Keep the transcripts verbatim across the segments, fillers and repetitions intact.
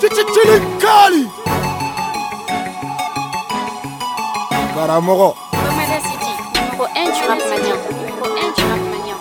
Chichichilikali Karamogo Commander City, numéro un du rap mania. Numéro un du rap mania.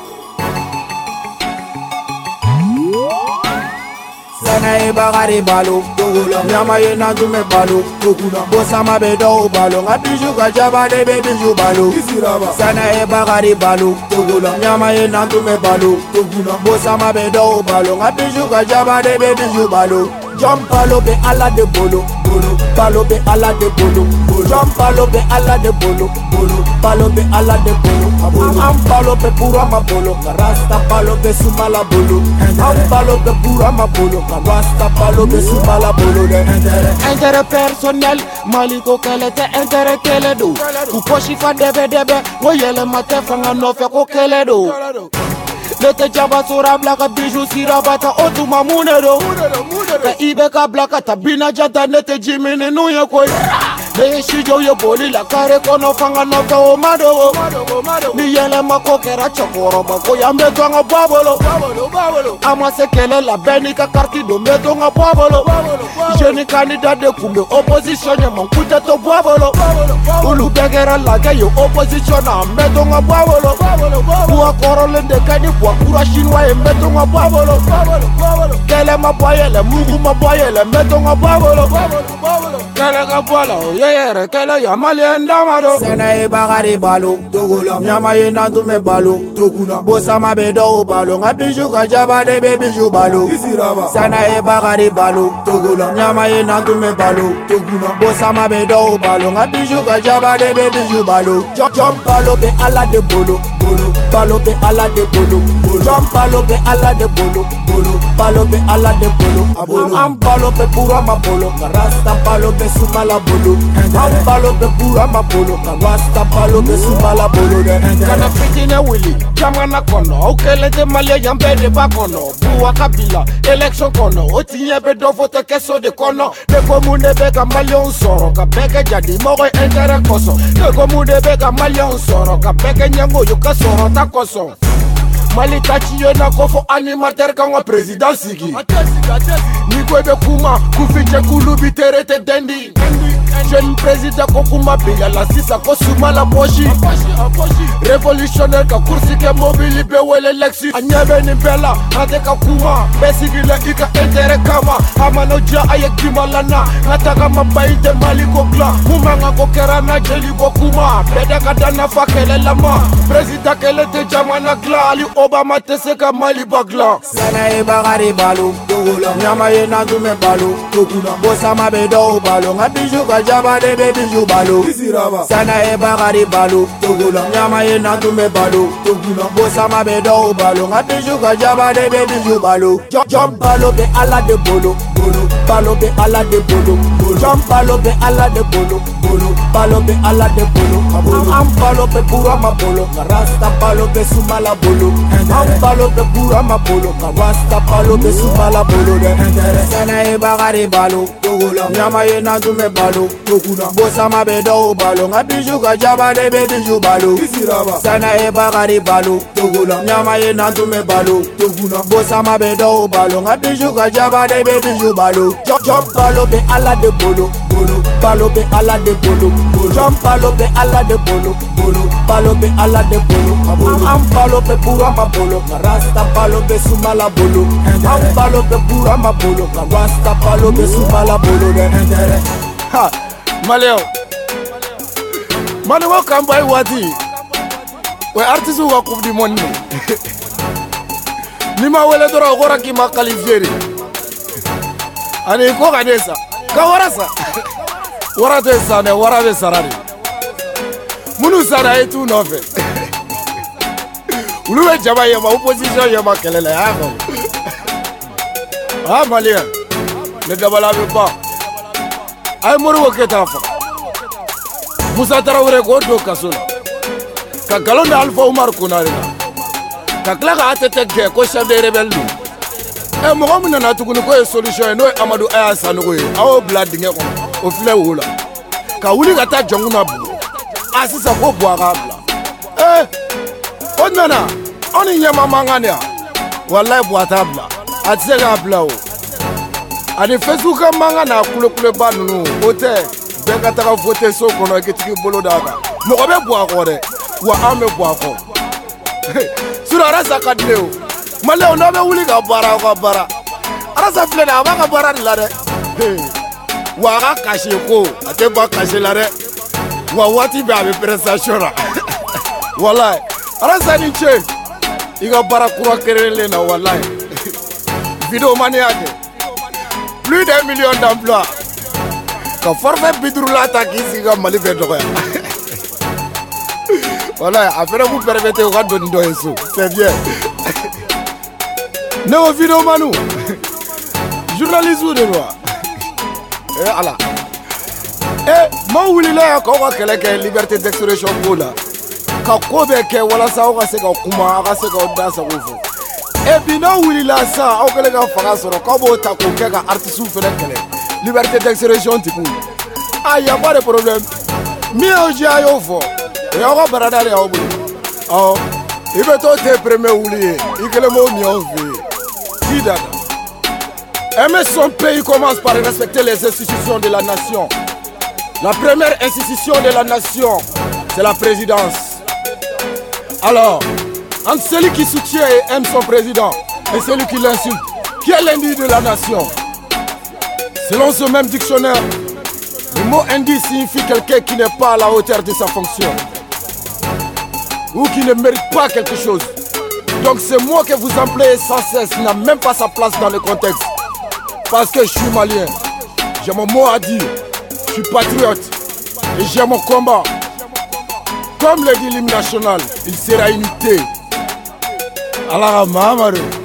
Sanae bagari balo, togula. Nyama ye nandume balo, togula. Bosama bedo balo, ngabiju kajaba de bebiju balo. Sanae bagari balo, togula. Nyama ye nandume balo, togula. Bosama bedo balo, ngabiju kajaba de bebiju balo. Jump palo be ala de bolo, bolo. Palo be ala de bolo, bolo. Jump palo be ala de bolo, bolo. Palo be ala de bolo, am palo be pura ma bolo. Rasta palo be sumala bolo. Am palo be pura ma bolo. Rasta palo be sumala bolo. Intérêt personnel, maliko kele te intérêt kele do. Kukoshi fa debe debe, woyele mate fanga no fe ko kele do. Nete jaba sora blaka bijou sira bata otuma munero. Ka ibe ka blaka tabina jata nete jimini nuye koi. Ne shijo ye boli la kare kono fanga no ka o mado. Ni yele mako kera chokoro bako ya meto nga babolo. Ama sekele la beni ka karti do meto nga babolo. Jeni candidat de kumbe opposition ye mankuta to babolo. Ulu begera la ke yo opposition na meto nga babolo. Buwa korole de kani buwa kura shinwa ye meto nga babolo. Kele maboyele mugu maboyele meto nga babolo. Kele ka bola yere kele ya mali ndamado. Sanae bagari balo, togula. Nyama ye nandume balo, togula. Bosama bedo balo, ngabiju kajaba de bebiju balo. Sanae bagari balo, togula. Nyama ye nandume balo, togula. Bosama bedo balo, ngabiju kajaba de bebiju balo. Jump palo be ala de bolo, bolo. Palo be ala de bolo, bolo. Jump palo be ala de bolo, bolo. Palo be ala de bolo, am palo be pura ma bolo. Rasta palo be sumala bolo. Am palo be pura ma bolo. Rasta palo be sumala bolo. Kana fitine wili, jamana kono. Okele de malia yambe de bakono. Buwa kabila, election kono. Otinye be do vote keso de kono. De komune be ka malion soro. Ka peke jadi mogo entere koso. De komune be ka malion soro. Ka peke nyango yuka soro ta koso. Mali tachiyo na kofo animateur kangwa president sigi. Nikwe be kuma kufiche kulubi terete dendi. Jeune président kokuma biya la sisa kosuma la poshi. Révolutionnaire ka kursi ke mobili be wele lexi. Anyebe ni bela ate ka kuma besigi le ika entere kama. Amano ja aye kimalana nataka mabai de mali kokla. Kumanga kokera na jeli kokuma. Beda kadana fakele lama. Président kele te jamana gla ali Obama teseka mali bagla. Sanae bagari balo, togula. Nyama ye nandume balo, togula. Bosama bedo balo, ngabiju kajaba de bebiju balo. Sanae bagari balo, togula. Nyama ye nandume balo, togula. Bosama bedo balo, ngabiju kajaba de bebiju balo. Jump palo be ala de bolo, bolo. Palo be ala de bolo, bolo. Jump palo be ala de bolo, bolo. Palo be ala de bolo, am palo be pura ma bolo. Rasta palo be sumala bolo. Am palo be pura ma bolo. Rasta palo be sumala bolo. Sanae bagari balo, togula. Nyama ye nandume balo, togula. Bosama bedo balo, ngabiju kajaba de bebiju balo. Sanae bagari balo, togula. Nyama ye nandume balo, togula. Bosama bedo balo, ngabiju kajaba de bebiju balo. Jump palo be ala de bolo, bolo. Palo be ala de bolo, bolo. Jump palo be ala de bolo, bolo. Palo be ala de bolo, am palo be pura ma bolo. Rasta palo be sumala bolo. Am palo be pura ma bolo. Rasta palo be sumala bolo. Ha, Maleo Manu wa kambai wati. We artisu wa coupe du monde. Nima wele dora gora ki ma qualifier. Ani ko kanesa. Ka warasa. Wara te sane, wara be sarari. Munu sara etu nofe. Ulu we jaba yema opposition yema kelele yako. Ah Malien. Ne dabala be pas. Ay moro waketa fa. Musa Traoré ko do kasola. Ka galon Alpha Oumar Konarina. Ka klaka atete ge ko chef de rebelle. E mo mo na tukuni ko solution no Amadou Aya Sanogo e. Awo blad dinge ko. O fle wola. Ka wuli ka ta jonguna bu. Asisa ko bo agabla. Eh. Onana. Oni nyama mangania. Wallahi bo atabla. Atse ga bla o. ani Facebook ka manga na kule kule ba nunu o tɛ bɛɛ ka taga voter so kɔnɔ i tigi bolo d'a kan mɔgɔ bɛ bɔ a kɔ dɛ wa an bɛ bɔ a kɔ sinon Arasa ka di ne o maliyɛnw n'aw bɛ wuli ka baara aw ka baara Arasa filɛ nin ye a b'a ka baara de la dɛ wa a ka kasi ko a tɛ ban kasi la dɛ wa waati bɛɛ a bɛ prestation na walayi Arasa ni ce i ka baara kura kɛrɛnkɛrɛnlen na walayi vidéo mani y'a kɛ plus d'un million d'emplois ka forfait bi duuru la ta k'i sigi ka Mali bɛɛ dɔgɔya walayi a fɛnɛ b'u permettre u ka doni dɔ ye so c'est bien ne ko vidéo manu journaliste de wa eh ala eh ma wulila ya k'aw ka kɛlɛ kɛ liberté d'expression ko la ka ko bɛɛ kɛ walasa aw ka se ka kuma aw ka se k'aw da sago fɔ et puis n'aw wulila sisan aw kɛlen ka fanga sɔrɔ k'aw b'o ta k'o kɛ ka artistes fɛnɛ kɛlɛ liberté d'expression tigiw ah y a pas de problème min y'aw jɛ a y'o fɔ o y'aw ka barada de y'aw bolo ɔ i bɛ t'o te premier wuli ye i kelen b'o min y'aw fɛ yen k'i dada. Aimer son pays commence par respecter les institutions de la nation. La première institution de la nation, c'est la présidence. Alors, entre celui qui soutient et aime son président et celui qui l'insulte, qui est l'ennemi de la nation? Selon ce même dictionnaire, le mot ennemi signifie quelqu'un qui n'est pas à la hauteur de sa fonction ou qui ne mérite pas quelque chose. Donc ce mot que vous employez sans cesse n'a même pas sa place dans le contexte. Parce que je suis malien, j'ai mon mot à dire, je suis patriote et j'ai mon combat. Comme le dit l'hymne national, il sera unité. Allah Mahamadou.